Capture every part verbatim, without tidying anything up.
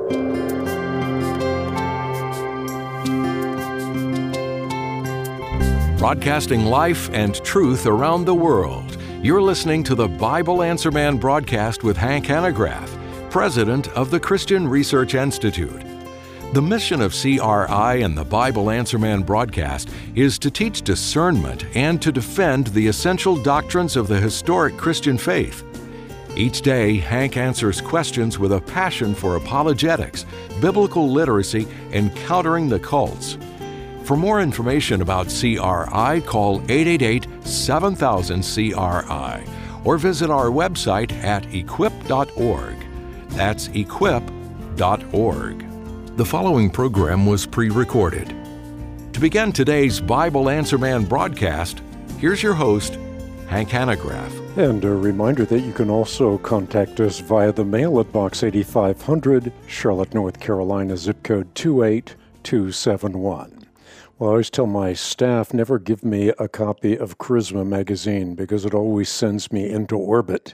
Broadcasting life and truth around the world. You're listening to the Bible Answer Man broadcast with Hank Hanegraaff, President of the Christian Research Institute. The mission of C R I and the Bible Answer Man broadcast is to teach discernment and to defend the essential doctrines of the historic Christian faith. Each day, Hank answers questions with a passion for apologetics, biblical literacy, and countering the cults. For more information about C R I, call eight eight eight, seven thousand, C R I or visit our website at equip dot org. That's equip dot org. The following program was pre-recorded. To begin today's Bible Answer Man broadcast, here's your host, Hank Hanegraaff. And a reminder that you can also contact us via the mail at Box eighty-five hundred, Charlotte, North Carolina, zip code two eight two seven one. Well, I always tell my staff, never give me a copy of Charisma magazine because it always sends me into orbit.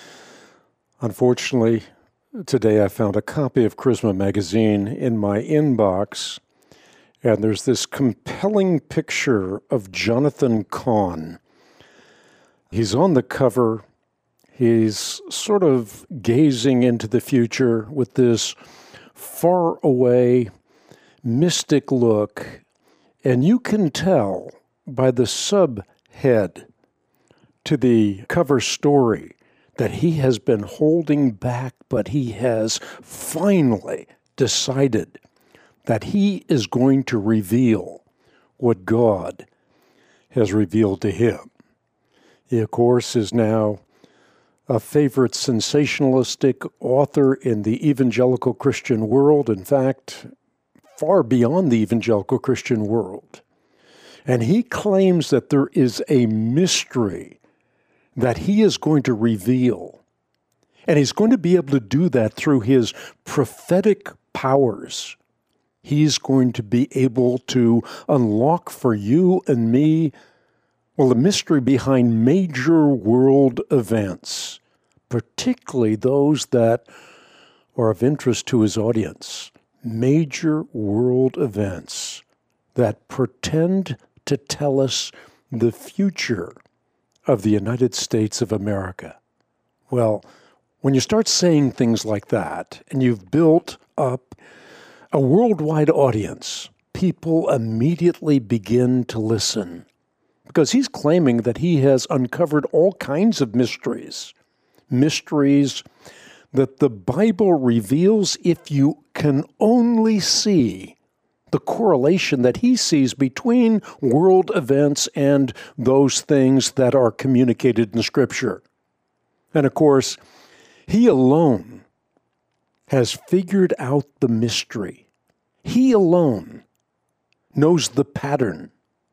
Unfortunately, today I found a copy of Charisma magazine in my inbox, and there's this compelling picture of Jonathan Cahn. He's on the cover. He's sort of gazing into the future with this far away, mystic look. And you can tell by the subhead to the cover story that he has been holding back, but he has finally decided that he is going to reveal what God has revealed to him. He, of course, is now a favorite sensationalistic author in the evangelical Christian world. In fact, far beyond the evangelical Christian world. And he claims that there is a mystery that he is going to reveal. And he's going to be able to do that through his prophetic powers. He's going to be able to unlock for you and me, well, the mystery behind major world events, particularly those that are of interest to his audience. Major world events that pretend to tell us the future of the United States of America. Well, when you start saying things like that, and you've built up a worldwide audience, people immediately begin to listen, because he's claiming that he has uncovered all kinds of mysteries, mysteries that the Bible reveals if you can only see the correlation that he sees between world events and those things that are communicated in Scripture. And of course, he alone has figured out the mystery. He alone knows the pattern.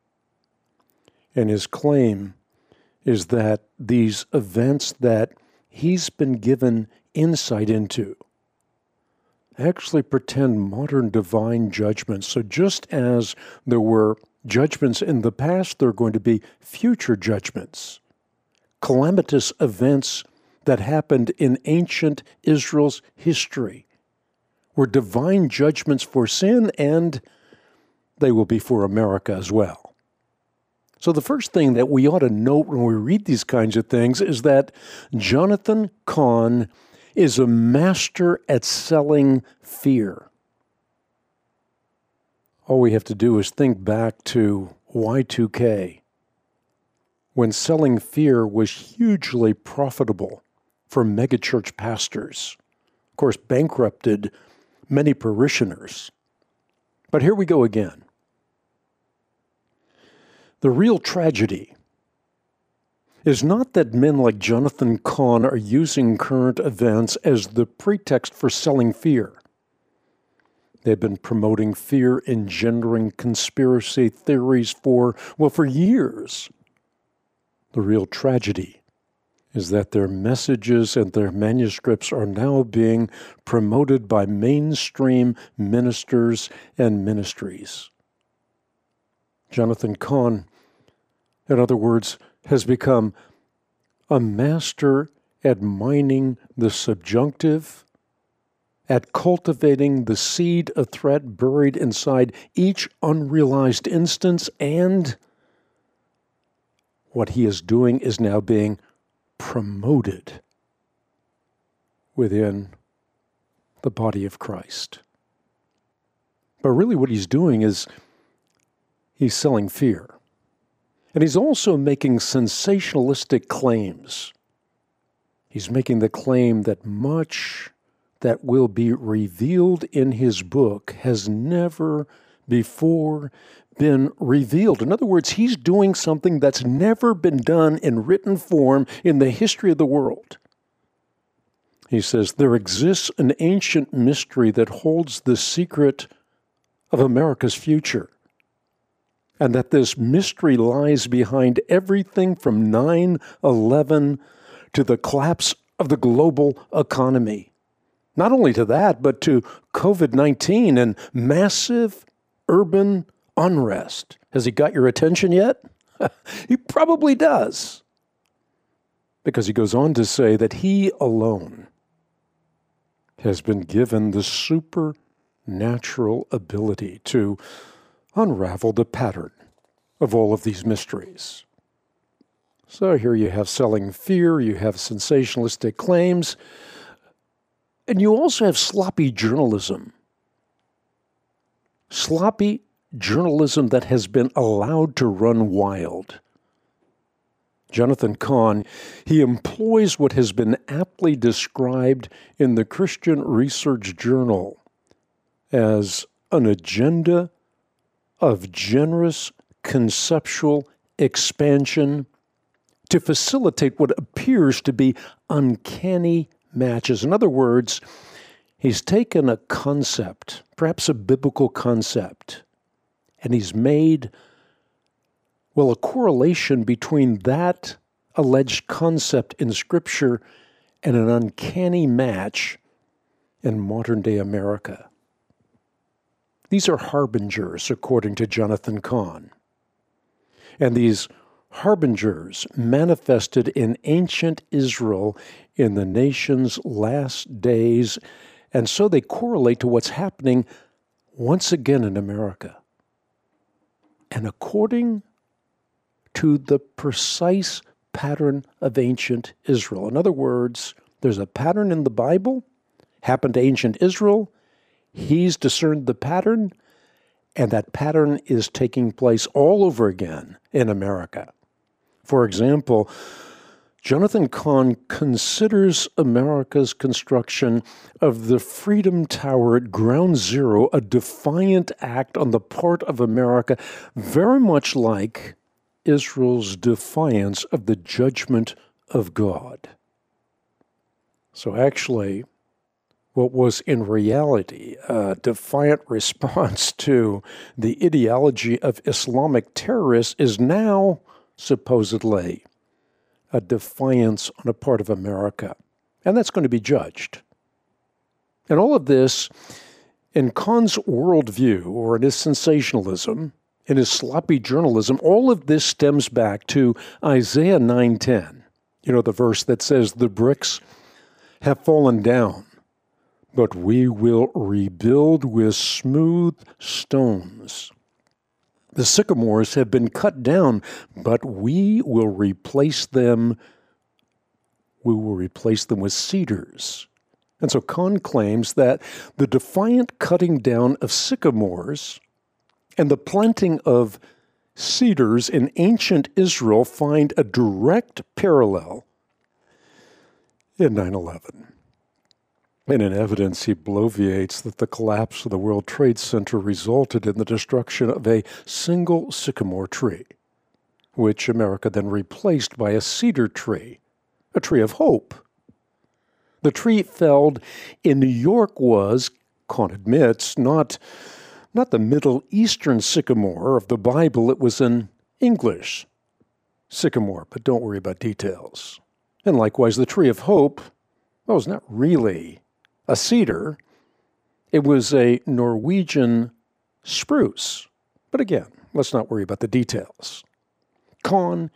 And his claim is that these events that he's been given insight into actually pretend modern divine judgments. So just as there were judgments in the past, there are going to be future judgments. Calamitous events that happened in ancient Israel's history were divine judgments for sin, and they will be for America as well. So the first thing that we ought to note when we read these kinds of things is that Jonathan Cahn is a master at selling fear. All we have to do is think back to Y two K, when selling fear was hugely profitable for megachurch pastors. Of course, bankrupted many parishioners. But here we go again. The real tragedy is not that men like Jonathan Cahn are using current events as the pretext for selling fear. They've been promoting fear-engendering conspiracy theories for, well, for years. The real tragedy is that their messages and their manuscripts are now being promoted by mainstream ministers and ministries. Jonathan Cahn, in other words, has become a master at mining the subjunctive at cultivating the seed of threat buried inside each unrealized instance, and what he is doing is now being promoted within the body of Christ. But really what he's doing is he's selling fear. And he's also making sensationalistic claims. He's making the claim that much that will be revealed in his book has never before been revealed. In other words, he's doing something that's never been done in written form in the history of the world. He says, there exists an ancient mystery that holds the secret of America's future, and that this mystery lies behind everything from nine eleven to the collapse of the global economy. Not only to that, but to covid nineteen and massive urban unrest. Has he got your attention yet? He probably does. Because he goes on to say that he alone has been given the supernatural ability to unravel the pattern of all of these mysteries. So here you have selling fear, you have sensationalistic claims, and you also have sloppy journalism. Sloppy journalism that has been allowed to run wild. Jonathan Cahn, he employs what has been aptly described in the Christian Research Journal as an agenda of generous conceptual expansion to facilitate what appears to be uncanny matches. In other words, he's taken a concept, perhaps a biblical concept, and he's made, well, a correlation between that alleged concept in Scripture and an uncanny match in modern-day America. These are harbingers, according to Jonathan Cahn. And these harbingers manifested in ancient Israel in the nation's last days, and so they correlate to what's happening once again in America. And according to the precise pattern of ancient Israel. In other words, there's a pattern in the Bible, happened to ancient Israel, he's discerned the pattern, and that pattern is taking place all over again in America. For example, Jonathan Cahn considers America's construction of the Freedom Tower at Ground Zero a defiant act on the part of America, very much like Israel's defiance of the judgment of God. So actually, what was in reality a defiant response to the ideology of Islamic terrorists is now, supposedly, a defiance on the part of America. And that's going to be judged. And all of this, in Cahn's worldview, or in his sensationalism, in his sloppy journalism, all of this stems back to Isaiah nine ten. You know, the verse that says, the bricks have fallen down, but we will rebuild with smooth stones. The sycamores have been cut down, but we will replace them, we will replace them with cedars. And so Cahn claims that the defiant cutting down of sycamores and the planting of cedars in ancient Israel find a direct parallel in nine eleven. And in evidence, he bloviates that the collapse of the World Trade Center resulted in the destruction of a single sycamore tree, which America then replaced by a cedar tree, a tree of hope. The tree felled in New York was, Cahn admits, not, not the Middle Eastern sycamore of the Bible. It was an English sycamore, but don't worry about details. And likewise, the tree of hope, well, was not really a cedar. It was a Norwegian spruce. But again, let's not worry about the details. Cahn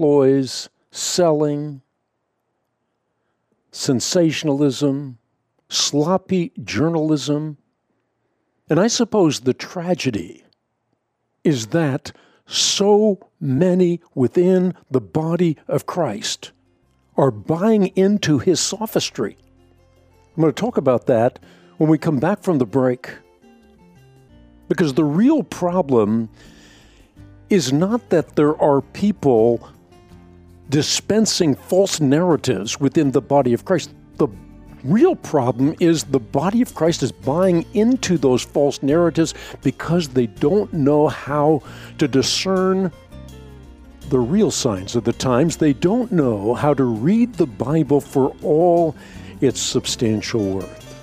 employs selling, sensationalism, sloppy journalism. And I suppose the tragedy is that so many within the body of Christ are buying into his sophistry. I'm going to talk about that when we come back from the break. Because the real problem is not that there are people dispensing false narratives within the body of Christ. The real problem is the body of Christ is buying into those false narratives because they don't know how to discern the real signs of the times. They don't know how to read the Bible for all its substantial worth.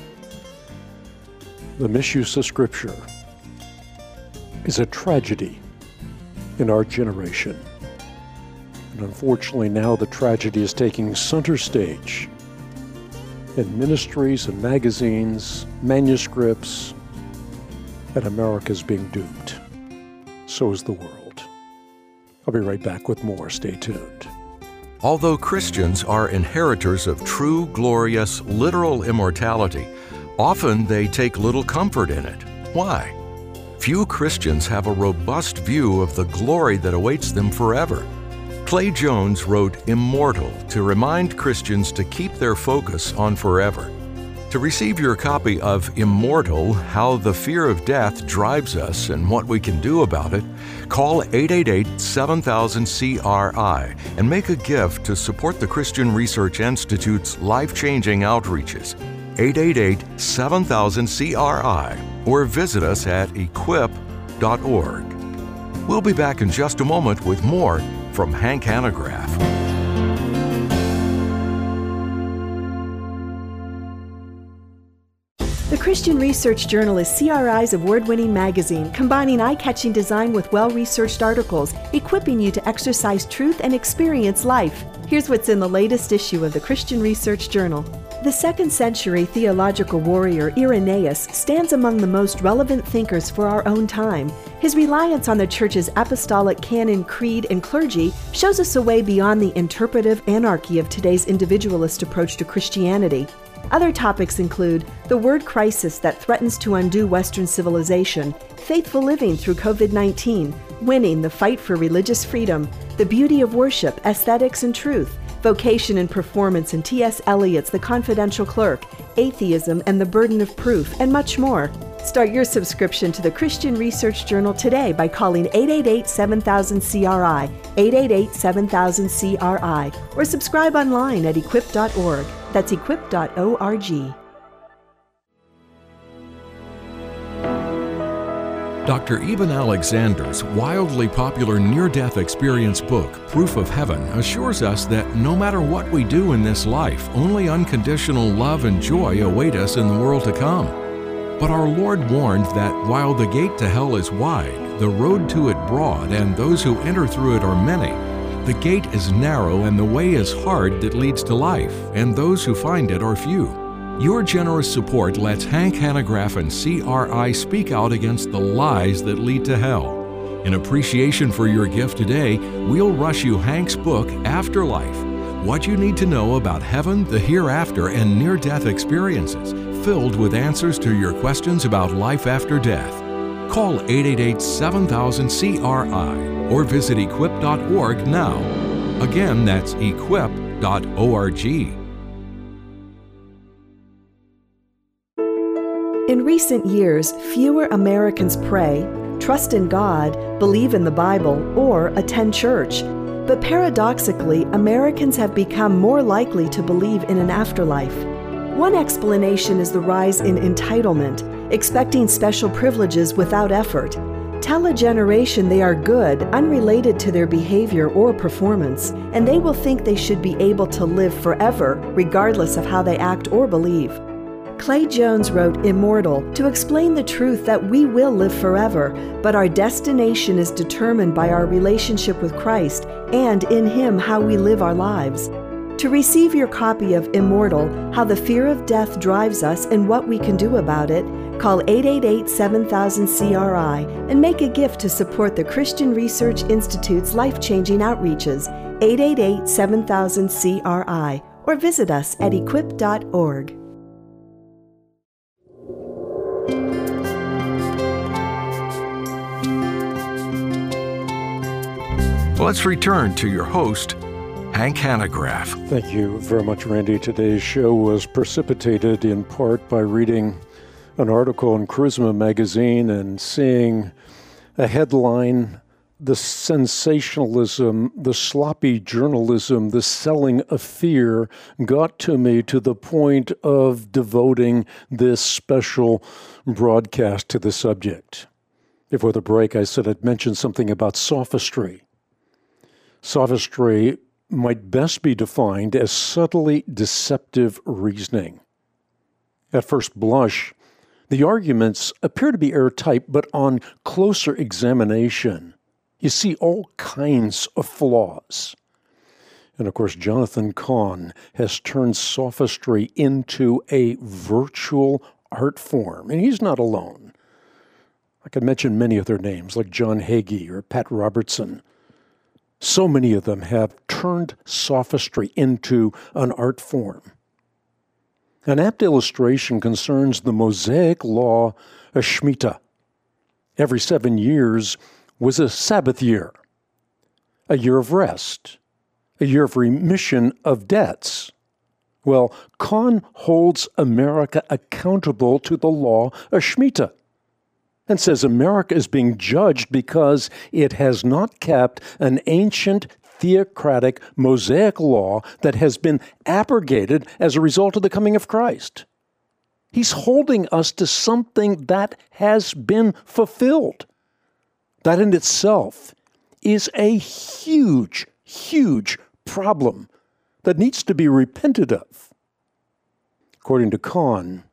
The misuse of Scripture is a tragedy in our generation. And unfortunately now the tragedy is taking center stage in ministries and magazines, manuscripts, and America's being duped. So is the world. I'll be right back with more. Stay tuned. Although Christians are inheritors of true, glorious, literal immortality, often they take little comfort in it. Why? Few Christians have a robust view of the glory that awaits them forever. Clay Jones wrote Immortal to remind Christians to keep their focus on forever. To receive your copy of Immortal, How the Fear of Death Drives Us and What We Can Do About It, call eight eight eight, seven thousand, C R I and make a gift to support the Christian Research Institute's life-changing outreaches. eight eight eight, seven thousand, C R I or visit us at equip dot org. We'll be back in just a moment with more from Hank Hanegraaff. The Christian Research Journal is C R I's award-winning magazine, combining eye-catching design with well-researched articles, equipping you to exercise truth and experience life. Here's what's in the latest issue of the Christian Research Journal. The second century theological warrior Irenaeus stands among the most relevant thinkers for our own time. His reliance on the Church's apostolic canon, creed, and clergy shows us a way beyond the interpretive anarchy of today's individualist approach to Christianity. Other topics include the word crisis that threatens to undo Western civilization, faithful living through covid nineteen, winning the fight for religious freedom, the beauty of worship, aesthetics and truth, vocation and performance in T S Eliot's The Confidential Clerk, atheism and the burden of proof, and much more. Start your subscription to the Christian Research Journal today by calling eight eight eight, seven thousand, C R I, eight eight eight, seven thousand, C R I, or subscribe online at equip dot org. That's equip dot org. Doctor Eben Alexander's wildly popular near-death experience book, Proof of Heaven, assures us that no matter what we do in this life, only unconditional love and joy await us in the world to come. But our Lord warned that while the gate to hell is wide, the road to it broad, and those who enter through it are many, the gate is narrow and the way is hard that leads to life, and those who find it are few. Your generous support lets Hank Hanegraaff and C R I speak out against the lies that lead to hell. In appreciation for your gift today, we'll rush you Hank's book, Afterlife, What You Need to Know About Heaven, the Hereafter, and Near-Death Experiences, filled with answers to your questions about life after death. Call eight eight eight, seven thousand, C R I or visit equip dot org now. Again, that's equip dot org. In recent years, fewer Americans pray, trust in God, believe in the Bible, or attend church. But paradoxically, Americans have become more likely to believe in an afterlife. One explanation is the rise in entitlement, expecting special privileges without effort. Tell a generation they are good, unrelated to their behavior or performance, and they will think they should be able to live forever, regardless of how they act or believe. Clay Jones wrote Immortal to explain the truth that we will live forever, but our destination is determined by our relationship with Christ and in Him how we live our lives. To receive your copy of Immortal, How the Fear of Death Drives Us and What We Can Do About It, call eight eight eight, seven thousand, C R I and make a gift to support the Christian Research Institute's life-changing outreaches, eight eight eight, seven thousand, C R I, or visit us at equip dot org. Let's return to your host, Hank Hanegraaff. Thank you very much, Randy. Today's show was precipitated in part by reading an article in Charisma magazine and seeing a headline, the sensationalism, the sloppy journalism, the selling of fear got to me to the point of devoting this special broadcast to the subject. Before the break, I said I'd mention something about sophistry. Sophistry might best be defined as subtly deceptive reasoning. At first blush, the arguments appear to be airtight, but on closer examination, you see all kinds of flaws. And of course, Jonathan Cahn has turned sophistry into a virtual art form, and he's not alone. I could mention many other names like John Hagee or Pat Robertson. So many of them have turned sophistry into an art form. An apt illustration concerns the Mosaic law of Shemitah. Every seven years was a Sabbath year, a year of rest, a year of remission of debts. Well, Cahn holds America accountable to the law of Shemitah and says America is being judged because it has not kept an ancient theocratic Mosaic law that has been abrogated as a result of the coming of Christ. He's holding us to something that has been fulfilled. That in itself is a huge, huge problem that needs to be repented of. According to Cahn,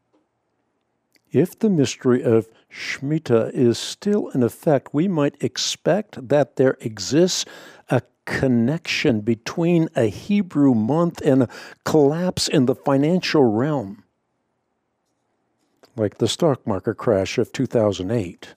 if the mystery of Shemitah is still in effect, we might expect that there exists a connection between a Hebrew month and a collapse in the financial realm, like the stock market crash of two thousand eight.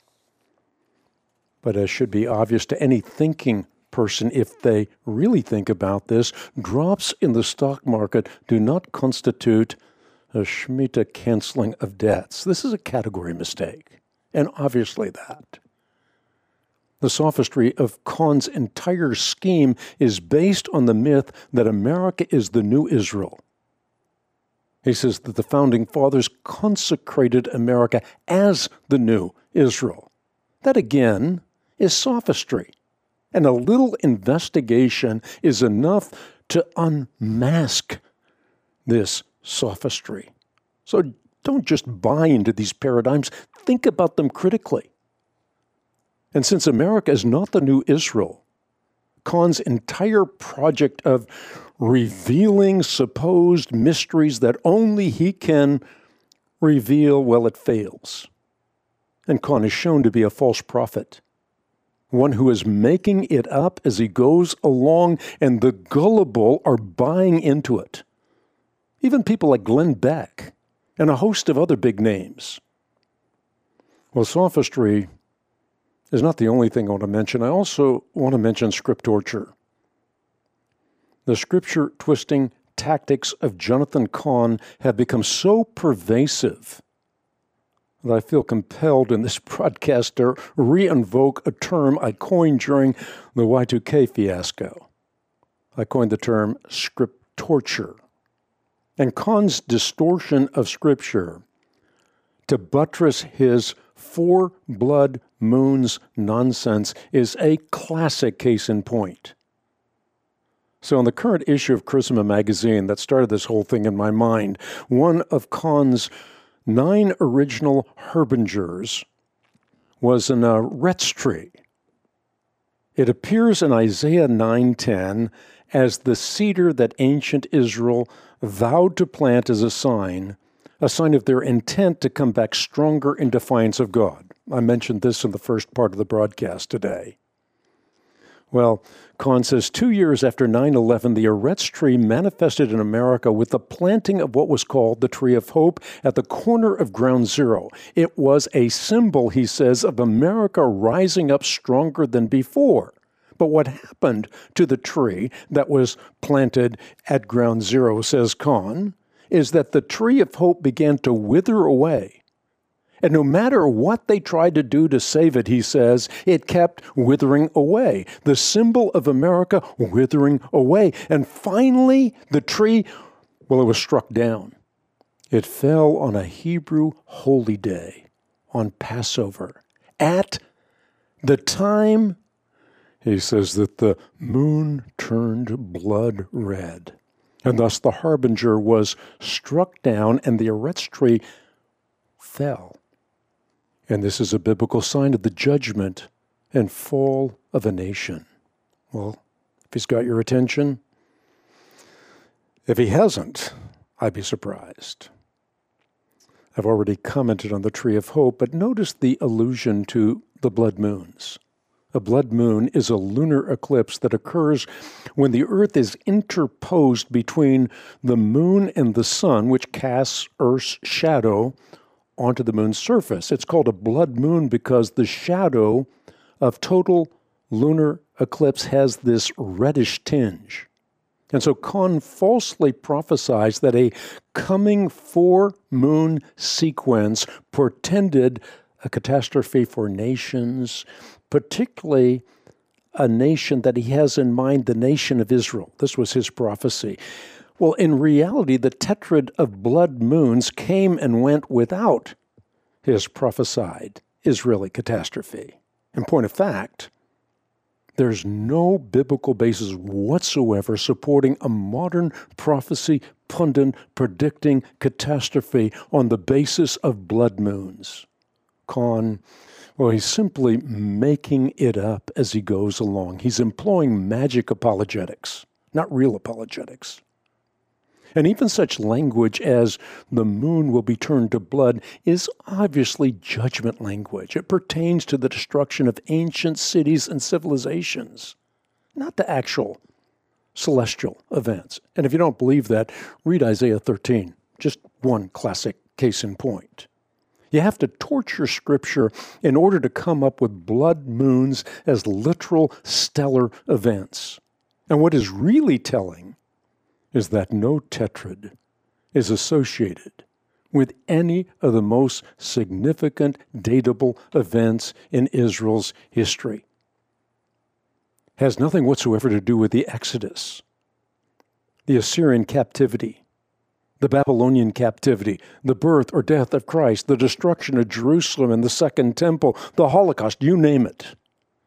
But as should be obvious to any thinking person, if they really think about this, drops in the stock market do not constitute a Shemitah canceling of debts. This is a category mistake, and obviously that. The sophistry of Cahn's entire scheme is based on the myth that America is the new Israel. He says that the Founding Fathers consecrated America as the new Israel. That, again, is sophistry, and a little investigation is enough to unmask this sophistry. So don't just buy into these paradigms, think about them critically. And since America is not the new Israel, Cahn's entire project of revealing supposed mysteries that only he can reveal, well, it fails. And Cahn is shown to be a false prophet, one who is making it up as he goes along, and the gullible are buying into it. Even people like Glenn Beck and a host of other big names. Well, sophistry is not the only thing I want to mention. I also want to mention scriptorture. The scripture-twisting tactics of Jonathan Cahn have become so pervasive that I feel compelled in this broadcast to re-invoke a term I coined during the Y two K fiasco. I coined the term scriptorture. And Cahn's distortion of Scripture to buttress his four blood moons nonsense is a classic case in point. So in the current issue of Charisma magazine that started this whole thing in my mind, one of Cahn's nine original harbingers was in a Retz tree. It appears in Isaiah nine ten as the cedar that ancient Israel vowed to plant as a sign, a sign of their intent to come back stronger in defiance of God. I mentioned this in the first part of the broadcast today. Well, Cahn says two years after nine eleven, the Eretz tree manifested in America with the planting of what was called the Tree of Hope at the corner of Ground Zero. It was a symbol, he says, of America rising up stronger than before. But what happened to the tree that was planted at Ground Zero, says Cahn, is that the Tree of Hope began to wither away. And no matter what they tried to do to save it, he says, it kept withering away. The symbol of America withering away. And finally, the tree, well, it was struck down. It fell on a Hebrew holy day, on Passover, at the time, he says, that the moon turned blood red. And thus the harbinger was struck down and the Eretz tree fell. And this is a biblical sign of the judgment and fall of a nation. Well, if he's got your attention, if he hasn't, I'd be surprised. I've already commented on the Tree of Hope, but notice the allusion to the blood moons. A blood moon is a lunar eclipse that occurs when the Earth is interposed between the moon and the sun, which casts Earth's shadow onto the moon's surface. It's called a blood moon because the shadow of total lunar eclipse has this reddish tinge. And so Kahn falsely prophesies that a coming four-moon sequence portended a catastrophe for nations, particularly a nation that he has in mind, the nation of Israel. This was his prophecy. Well, in reality, the tetrad of blood moons came and went without his prophesied Israeli catastrophe. In point of fact, there's no biblical basis whatsoever supporting a modern prophecy pundit predicting catastrophe on the basis of blood moons. Kahn, well, he's simply making it up as he goes along. He's employing magic apologetics, not real apologetics. And even such language as the moon will be turned to blood is obviously judgment language. It pertains to the destruction of ancient cities and civilizations, not to actual celestial events. And if you don't believe that, read Isaiah thirteen, just one classic case in point. You have to torture Scripture in order to come up with blood moons as literal stellar events. And what is really telling is that no tetrad is associated with any of the most significant datable events in Israel's history. Has nothing whatsoever to do with the Exodus, the Assyrian captivity, the Babylonian captivity, the birth or death of Christ, the destruction of Jerusalem and the Second Temple, the Holocaust, you name it.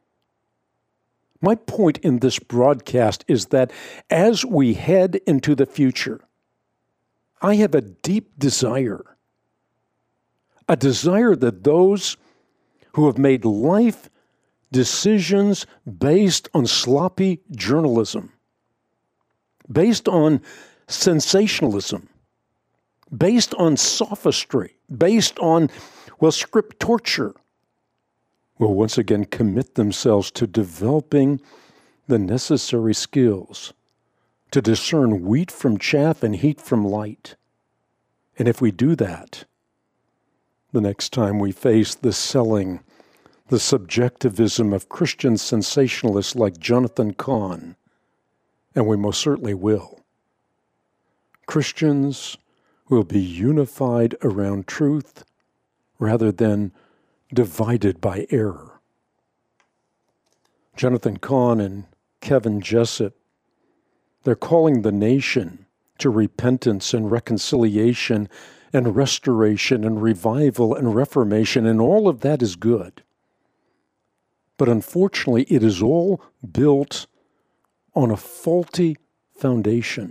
My point in this broadcast is that as we head into the future, I have a deep desire, a desire that those who have made life decisions based on sloppy journalism, based on sensationalism, based on sophistry, based on, well, script torture, will once again commit themselves to developing the necessary skills to discern wheat from chaff and heat from light. And if we do that, the next time we face the selling, the subjectivism of Christian sensationalists like Jonathan Cahn, and we most certainly will, Christians will be unified around truth rather than divided by error. Jonathan Cahn and Kevin Jessup, they're calling the nation to repentance and reconciliation and restoration and revival and reformation, and all of that is good. But unfortunately, it is all built on a faulty foundation.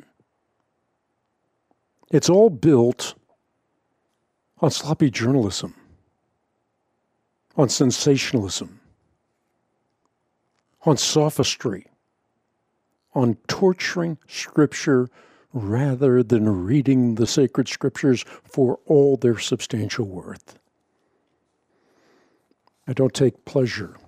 It's all built on sloppy journalism, on sensationalism, on sophistry, on torturing Scripture rather than reading the sacred Scriptures for all their substantial worth. I don't take pleasure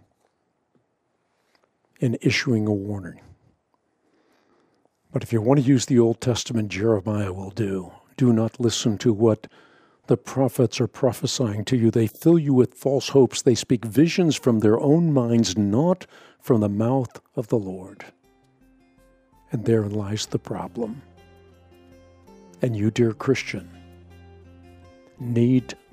in issuing a warning. But if you want to use the Old Testament, Jeremiah will do. Do not listen to what the prophets are prophesying to you. They fill you with false hopes. They speak visions from their own minds, not from the mouth of the Lord. And therein lies the problem. And you, dear Christian, need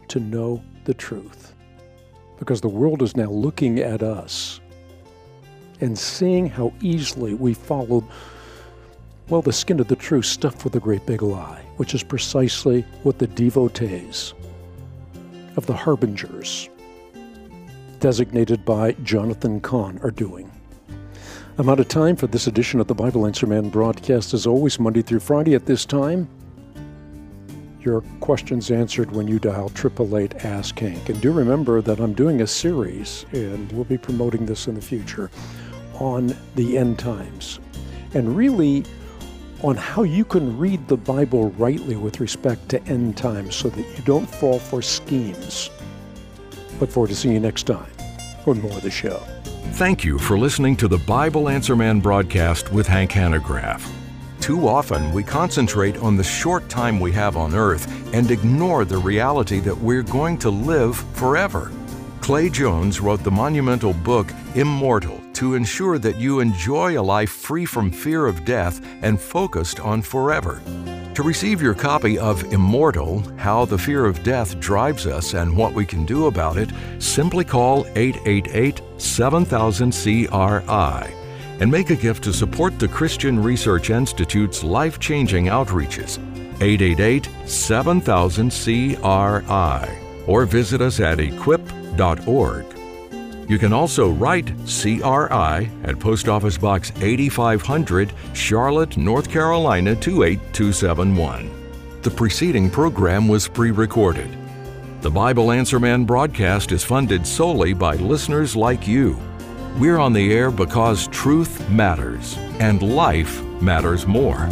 to know the truth. Because the world is now looking at us and seeing how easily we followed, well, the skin of the truth stuffed with a great big lie, which is precisely what the devotees of the harbingers, designated by Jonathan Cahn, are doing. I'm out of time for this edition of the Bible Answer Man broadcast. As always, Monday through Friday at this time. Your questions answered when you dial eight eight eight, ask Hank. And do remember that I'm doing a series, and we'll be promoting this in the future, on the end times. And really, on how you can read the Bible rightly with respect to end times so that you don't fall for schemes. Look forward to seeing you next time for more of the show. Thank you for listening to the Bible Answer Man broadcast with Hank Hanegraaff. Too often, we concentrate on the short time we have on earth and ignore the reality that we're going to live forever. Clay Jones wrote the monumental book, Immortal, to ensure that you enjoy a life free from fear of death and focused on forever. To receive your copy of Immortal, How the Fear of Death Drives Us and What We Can Do About It, simply call eight eight eight, seven thousand, C R I and make a gift to support the Christian Research Institute's life-changing outreaches. eight eight eight, seven thousand, C R I or visit us at equip dot org. You can also write C R I at Post Office Box eighty-five hundred, Charlotte, North Carolina two eight two seven one. The preceding program was pre-recorded. The Bible Answer Man broadcast is funded solely by listeners like you. We're on the air because truth matters, and life matters more.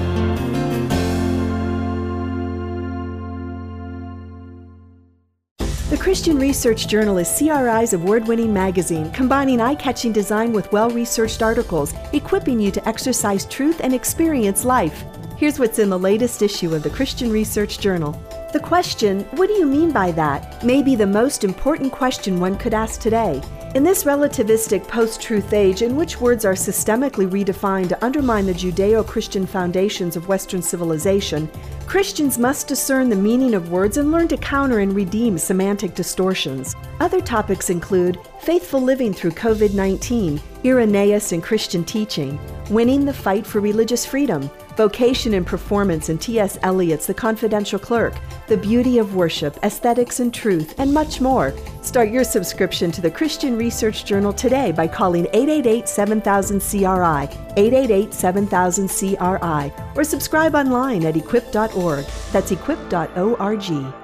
The Christian Research Journal is C R I's award-winning magazine, combining eye-catching design with well-researched articles, equipping you to exercise truth and experience life. Here's what's in the latest issue of the Christian Research Journal. The question, what do you mean by that, may be the most important question one could ask today. In this relativistic post-truth age in which words are systemically redefined to undermine the Judeo-Christian foundations of Western civilization, Christians must discern the meaning of words and learn to counter and redeem semantic distortions. Other topics include faithful living through covid nineteen, Irenaeus and Christian teaching, winning the fight for religious freedom, vocation and performance in T S Eliot's The Confidential Clerk, the beauty of worship, aesthetics and truth, and much more. Start your subscription to the Christian Research Journal today by calling eight eight eight, seven thousand, C R I, eight eight eight, seven thousand, C R I, or subscribe online at equip dot org. That's equip dot org.